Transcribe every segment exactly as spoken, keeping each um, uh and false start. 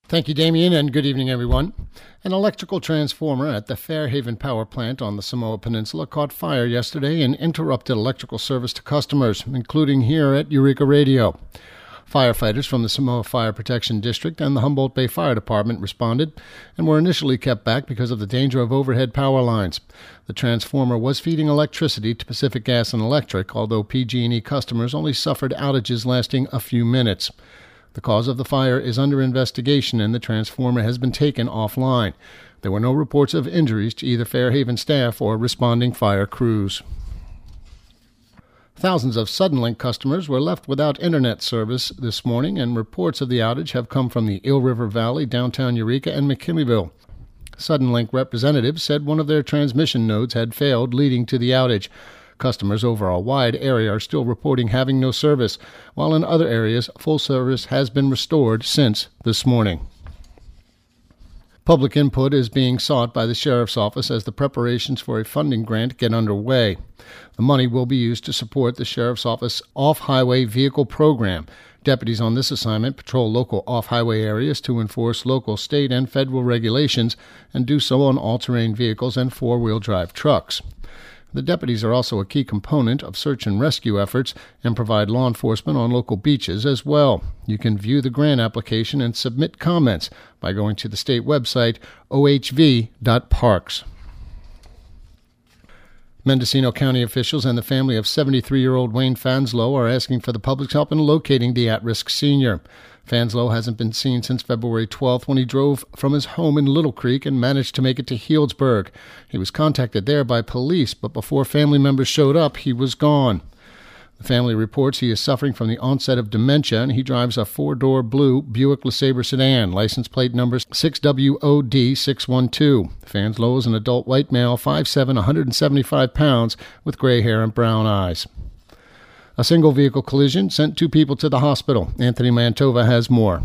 Thank you, Damien, and good evening, everyone. An electrical transformer at the Fairhaven Power Plant on the Samoa Peninsula caught fire yesterday and interrupted electrical service to customers, including here at Eureka Radio. Firefighters from the Samoa Fire Protection District and the Humboldt Bay Fire Department responded and were initially kept back because of the danger of overhead power lines. The transformer was feeding electricity to Pacific Gas and Electric, although P G and E customers only suffered outages lasting a few minutes. The cause of the fire is under investigation and the transformer has been taken offline. There were no reports of injuries to either Fairhaven staff or responding fire crews. Thousands of Suddenlink customers were left without internet service this morning, and reports of the outage have come from the Eel River Valley, downtown Eureka, and McKinleyville. Suddenlink representatives said one of their transmission nodes had failed, leading to the outage. Customers over a wide area are still reporting having no service, while in other areas, full service has been restored since this morning. Public input is being sought by the Sheriff's Office as the preparations for a funding grant get underway. The money will be used to support the Sheriff's Office Off-Highway Vehicle Program. Deputies on this assignment patrol local off-highway areas to enforce local, state, and federal regulations and do so on all-terrain vehicles and four-wheel drive trucks. The deputies are also a key component of search and rescue efforts and provide law enforcement on local beaches as well. You can view the grant application and submit comments by going to the state website, o h v dot parks. Mendocino County officials and the family of seventy-three-year-old Wayne Fanslow are asking for the public's help in locating the at-risk senior. Fanslow hasn't been seen since February twelfth when he drove from his home in Little Creek and managed to make it to Healdsburg. He was contacted there by police, but before family members showed up, he was gone. The family reports he is suffering from the onset of dementia, and he drives a four-door blue Buick LeSabre sedan, license plate number six W O D six one two. Fanslow is an adult white male, five foot seven, one hundred seventy-five pounds, with gray hair and brown eyes. A single vehicle collision sent two people to the hospital. Anthony Mantova has more.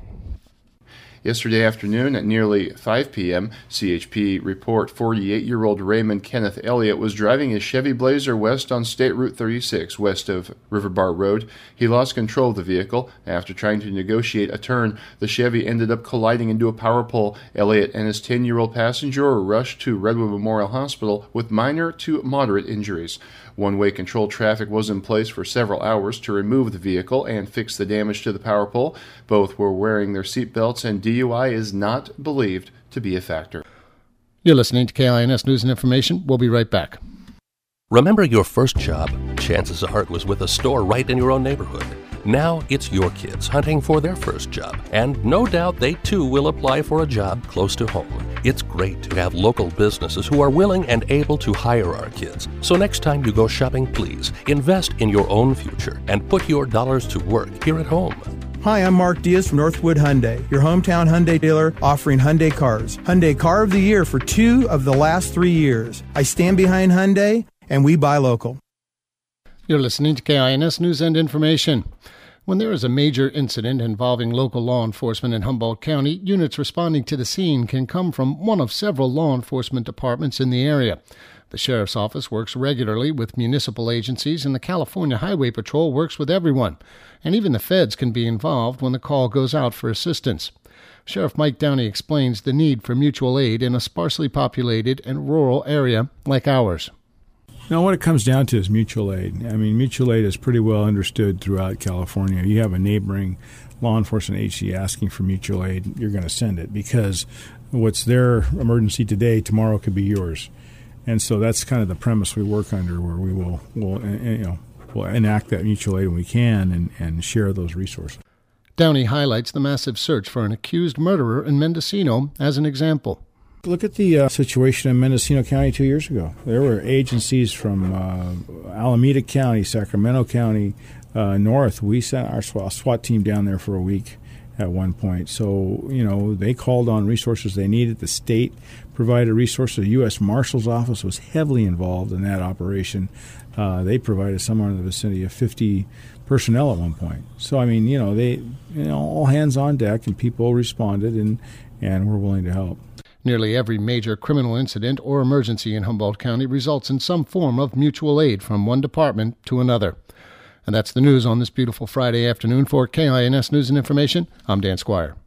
Yesterday afternoon at nearly five p.m., C H P report forty-eight-year-old Raymond Kenneth Elliott was driving his Chevy Blazer west on State Route thirty-six, west of River Bar Road. He lost control of the vehicle. After trying to negotiate a turn, the Chevy ended up colliding into a power pole. Elliott and his ten-year-old passenger were rushed to Redwood Memorial Hospital with minor to moderate injuries. One-way controlled traffic was in place for several hours to remove the vehicle and fix the damage to the power pole. Both were wearing their seatbelts, and D U I is not believed to be a factor. You're listening to K I N S News and Information. We'll be right back. Remember your first job? Chances are it was with a store right in your own neighborhood. Now it's your kids hunting for their first job, and no doubt they too will apply for a job close to home. It's great to have local businesses who are willing and able to hire our kids. So next time you go shopping, please invest in your own future and put your dollars to work here at home. Hi, I'm Mark Diaz from Northwood Hyundai, your hometown Hyundai dealer offering Hyundai cars. Hyundai Car of the Year for two of the last three years. I stand behind Hyundai, and we buy local. You're listening to K I N S News and Information. When there is a major incident involving local law enforcement in Humboldt County, units responding to the scene can come from one of several law enforcement departments in the area. The Sheriff's Office works regularly with municipal agencies, and the California Highway Patrol works with everyone. And even the feds can be involved when the call goes out for assistance. Sheriff Mike Downey explains the need for mutual aid in a sparsely populated and rural area like ours. Now, what it comes down to is mutual aid. I mean, mutual aid is pretty well understood throughout California. You have a neighboring law enforcement agency asking for mutual aid, you're going to send it, because what's their emergency today, tomorrow could be yours. And so that's kind of the premise we work under, where we will, will you know, we'll enact that mutual aid when we can and, and share those resources. Downey highlights the massive search for an accused murderer in Mendocino as an example. Look at the uh, situation in Mendocino County two years ago. There were agencies from uh, Alameda County, Sacramento County, uh, north. We sent our SWAT team down there for a week at one point. So, you know, they called on resources they needed. The state provided resources. The U S Marshal's Office was heavily involved in that operation. Uh, they provided somewhere in the vicinity of fifty personnel at one point. So, I mean, you know, they, you know, all hands on deck, and people responded, and, and were willing to help. Nearly every major criminal incident or emergency in Humboldt County results in some form of mutual aid from one department to another. And that's the news on this beautiful Friday afternoon. For K I N S News and Information, I'm Dan Squire.